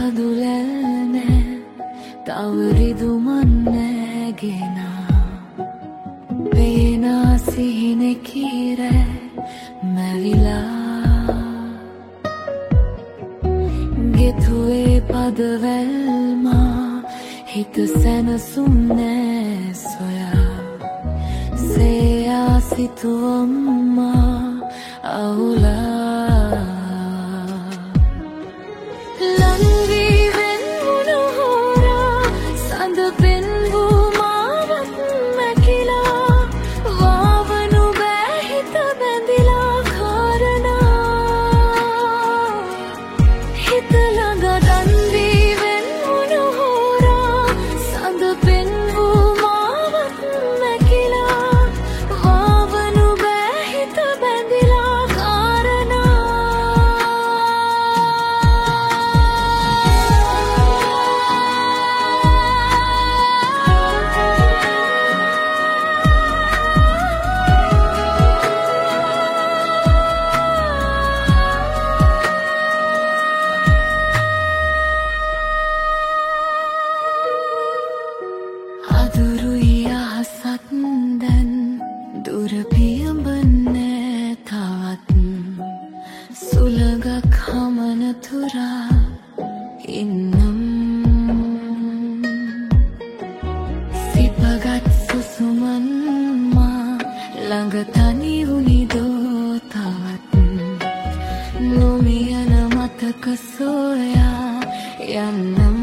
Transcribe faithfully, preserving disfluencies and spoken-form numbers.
කඳුලැල්නෑ තව රිදුමන් නැගෙනා පේනා සිහිනෙකිර මැවිලා ගෙතුවේ පදවැල්මා හිත සැනසුම් නෑ සොයා සේයා සිතුවම්මා අවුලා අදුරුයි අහසත් දැන් දුර පියඹන්නේ තවත් සුළඟක් හමන තුරා ඉන්නම් සිපගත් සුසුමන් මා ළඟ තනි වුනිදෝ තවත් නොමියන මතක සොයා යන්නම්